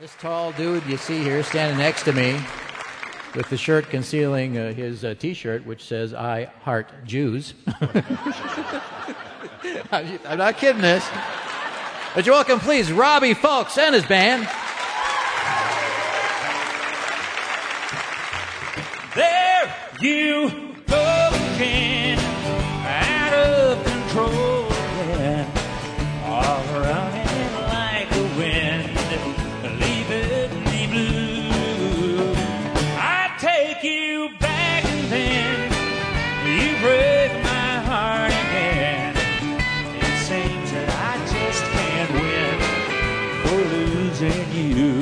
This tall dude you see here standing next to me with the shirt concealing his T-shirt, which says, "I heart Jews." I'm not kidding this. Would you welcome, please, Robbie Fulks and his band. There you go again, out of control again, all running like the wind, leaving me blue. I take you back and then you break my heart again. It seems that I just can't win for losing you.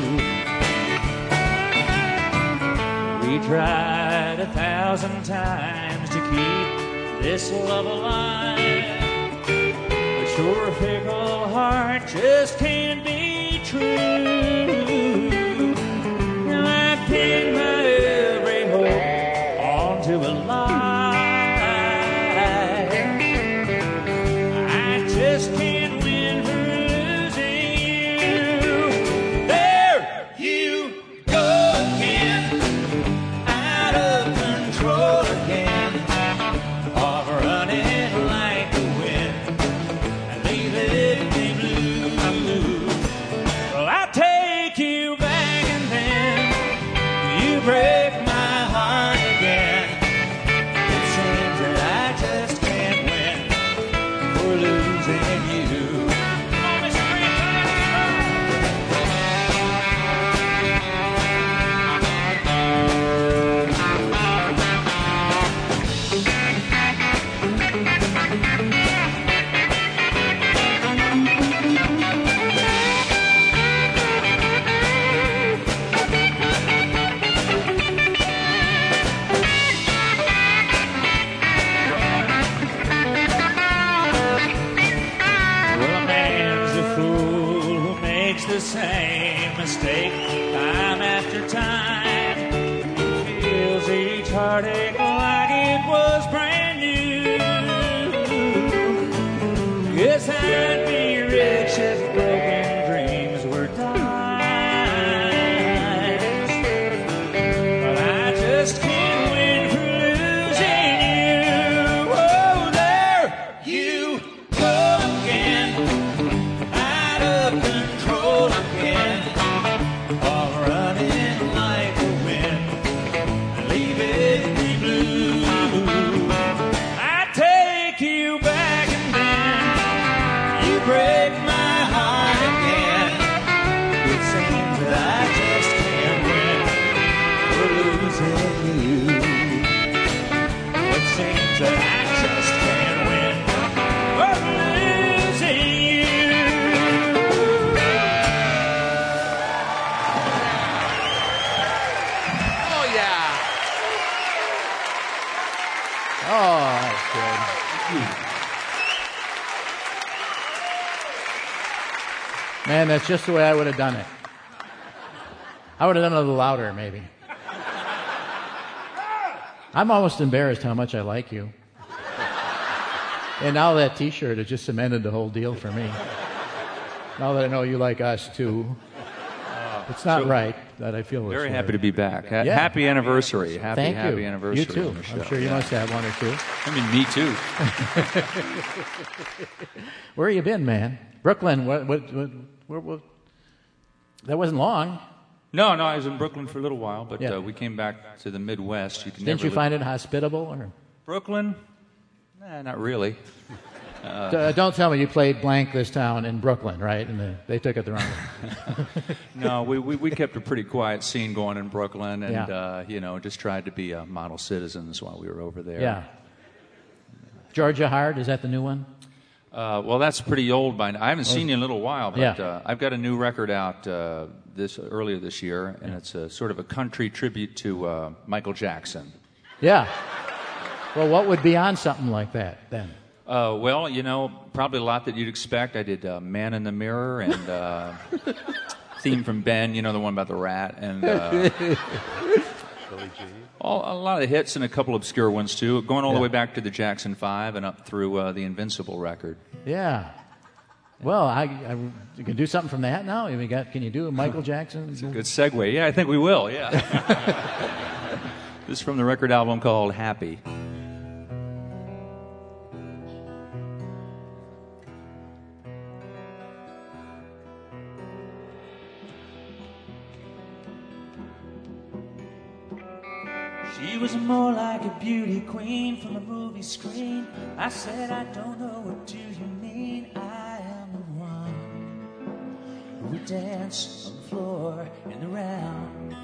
We tried 1,000 times to keep this love alive, but your fickle heart just can't be true. And I pinned my every hope onto a lie. I just can't win for losing you. There you go again, out of control again, all running like the wind and leaving me blue. Well, I take you back and then you break my heart again. It seems that I just can't win for losing you. Come on, Mr. Green. Well, a man's a fool who makes the same mistake time after time. He feels each heartache like it was brand new. Yes, I'd be rich if broken dreams were dimes, but I just can't win for losing you. Oh, there you go again, out of control again, all running like the wind, leaving me blue. I take you back and then you break my heart again. It seems that I just can't win for losing you. It seems that I just can't win for losing you. Oh, yeah. Oh, that's good. Man, that's just the way I would have done it. I would have done it a little louder, maybe. I'm almost embarrassed how much I like you. And now that T-shirt has just cemented the whole deal for me. Now that I know you like us, too. It's not right that I feel this Very way. happy to be back. Yeah. Happy anniversary. Happy Thank you. anniversary. You too. on the show. I'm sure you must have one or two. I mean, me too. Where you been, man? Brooklyn. What that wasn't long. No, I was in Brooklyn for a little while, but Yeah. we came back to the Midwest. Didn't you find it hospitable? Or? Brooklyn? Nah, not really. Don't tell me you played Blank This Town in Brooklyn, right? And they took it the wrong way. No, we kept a pretty quiet scene going in Brooklyn, and Yeah. just tried to be model citizens while we were over there. Yeah. Georgia Hard, is that the new one? Well, that's pretty old by now. I haven't seen you in a little while, but Yeah. I've got a new record out earlier this year, and it's a sort of a country tribute to Michael Jackson. Yeah. Well, what would be on something like that then? Well, probably a lot that you'd expect. I did Man in the Mirror and theme from Ben, the one about the rat, and a lot of the hits and a couple obscure ones too, going all the way back to the Jackson 5 and up through the Invincible record. Yeah. Well, you can do something from that now? Can you do a Michael Jackson? It's a good segue. Yeah, I think we will, yeah. This is from the record album called Happy. She was more like a beauty queen from a movie screen. I said, I don't know, what do you mean? I am the one who would dance on the floor and around.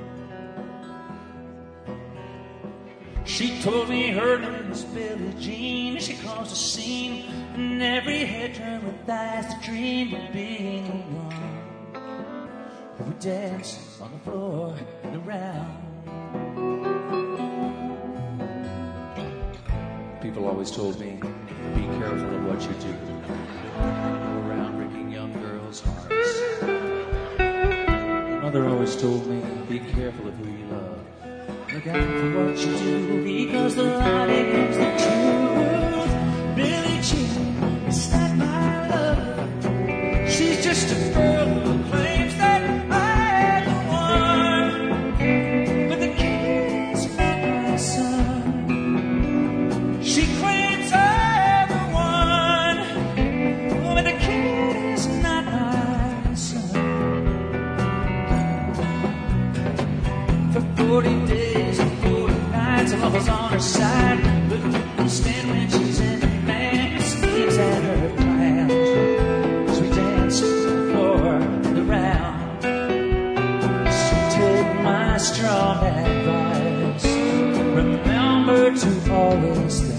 She told me her name was Billie Jean. She caused a scene, and every head turned with eyes that dreamed of being the one who would dance on the floor and around. People always told me, be careful of what you do. Go around breaking young girls' hearts. My mother always told me, be careful of who you love. Look out for what you do, because the lie becomes the truth. Billie Jean is not my love. She's just a girl who claims that I am the one. But the kid's not my son. She claims I'm the one, but the kid is not my son. For 40 days and 40 nights, love was on her side, but couldn't stand when she's in the man who sneaks at her plans. As we danced on the floor and around, so take my strong advice. Remember to always think.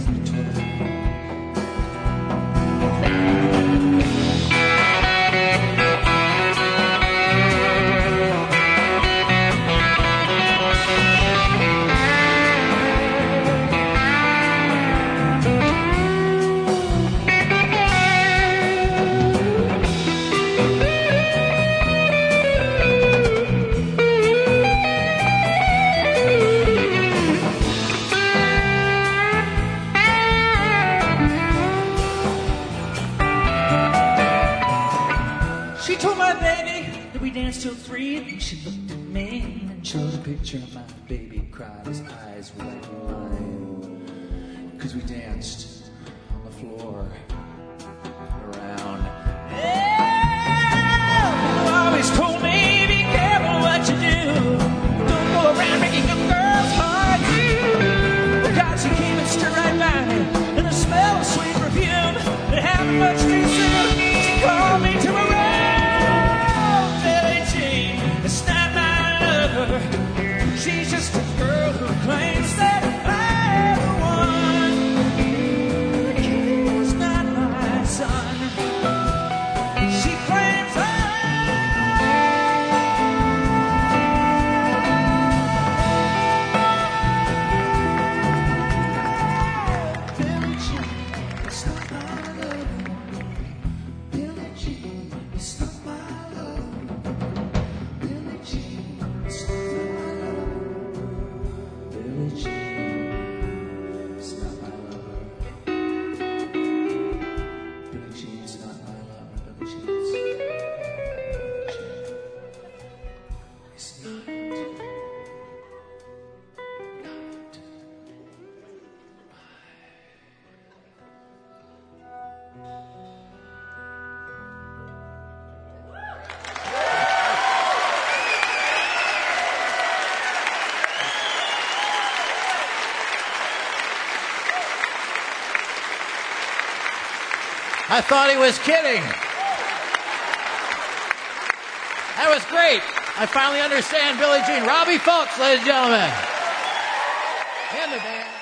Till 3, and she looked at me and showed a picture of my baby. Cried, his eyes were like mine, 'cause we danced on the floor around. You always told me, be careful what you do. Don't go around breaking up girls' hearts. Oh God, she came and stood right by me, and the smell of sweet perfume. It happened much too soon. She called me to her. She's just a girl who claims that I'm the one. The kid is not my son. She claims Billie Jean, it's not my love. Billie Jean, it's not my love. Billie Jean, it's not my love. I thought he was kidding. That was great. I finally understand Billie Jean. Robbie Fulks, ladies and gentlemen. And the band.